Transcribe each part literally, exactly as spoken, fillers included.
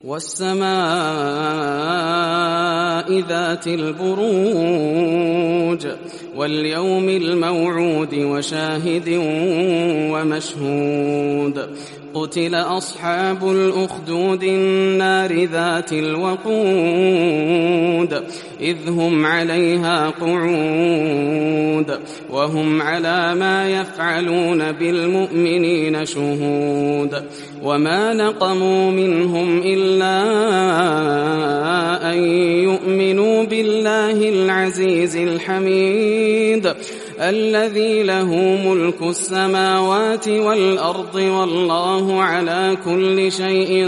والسماء ذات البروج واليوم الموعود وشاهد ومشهود قتل أصحاب الأخدود النار ذات الوقود إذ هم عليها قعود وهم على ما يفعلون بالمؤمنين شهود وما نقموا منهم إلا أن يؤمنوا بالله العزيز الحميد الذي له ملك السماوات والأرض والله على كل شيء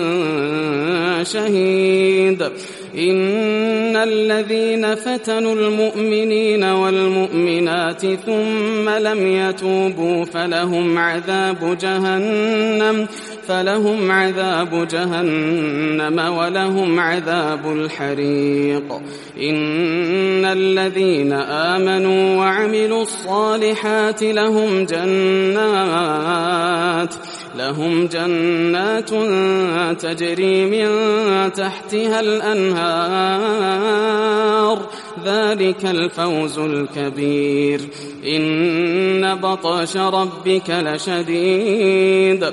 شهيد إن الذين فتنوا المؤمنين والمؤمنات ثم لم يتوبوا فلهم عذاب جهنم فلهم عذاب جهنم ولهم عذاب الحريق إن الذين آمنوا وعملوا الصالحات لهم جنات لهم جنات تجري من تحتها الأنهار ذلك الفوز الكبير إن بطش ربك لشديد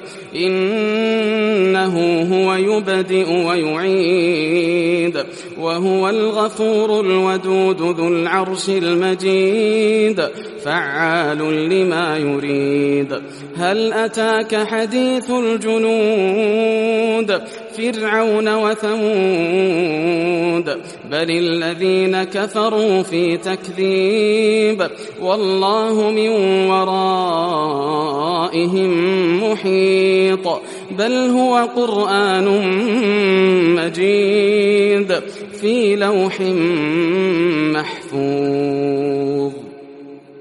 إنه هو يبدئ ويعيد وهو الغفور الودود ذو العرش المجيد فعال لما يريد هل أتاك حديث الجنود فرعون وثمود بل الذين كفروا في تكذيب والله من ورائهم محيط بل هو قرآن مجيد في لوح محفوظ.